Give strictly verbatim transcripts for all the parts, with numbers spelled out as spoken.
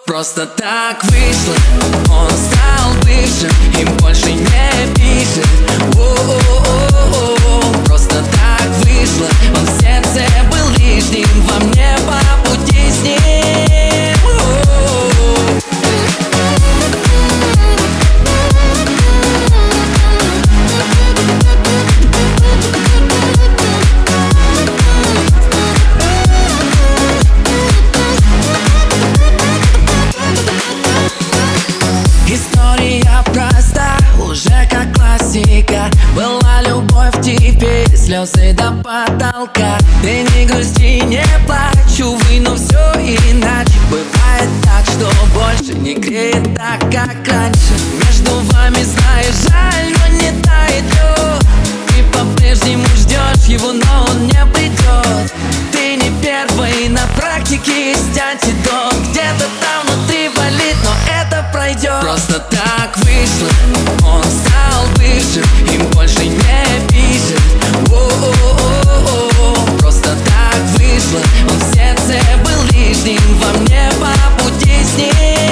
Просто так вышло, он стал бывшим и больше не пишет. О-о-о-о-о. Просто так вышло, он в сердце был лишним, во мне по пути с ним. История проста, уже как классика. Была любовь, теперь слезы до потолка. Ты не грусти, не плачь, увы, но все иначе. Бывает так, что больше не греет так, как раньше. Между вами, знаешь, жаль, но не тает лед. Ты по-прежнему ждешь его, но он не придет. Ты не первый, на практике есть антидот. Где-то там внутри болит, но это пройдет. Просто так вышло, он стал бывшим и больше не пишет. О-о-о-о-о. Просто так вышло, он в сердце был лишним, во мне по пути с ним.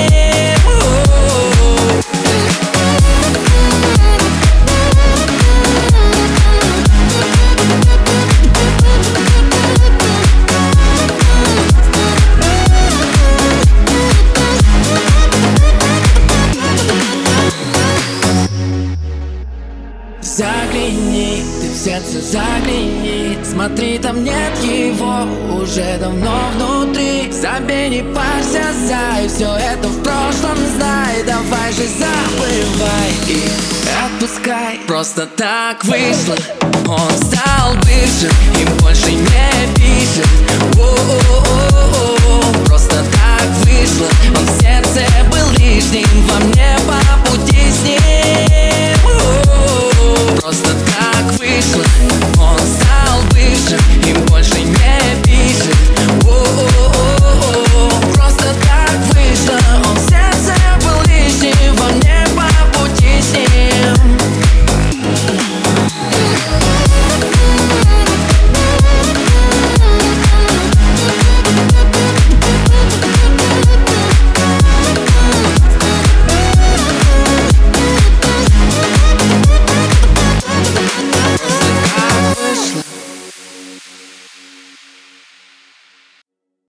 Загляни, ты в сердце загляни. Смотри, там нет его уже давно внутри. Забей, не парься, зай, все это в прошлом знай. Давай же забывай и отпускай. Просто так вышло, он стал бывшим и больше не пишет. О-о-о-о-о. Просто так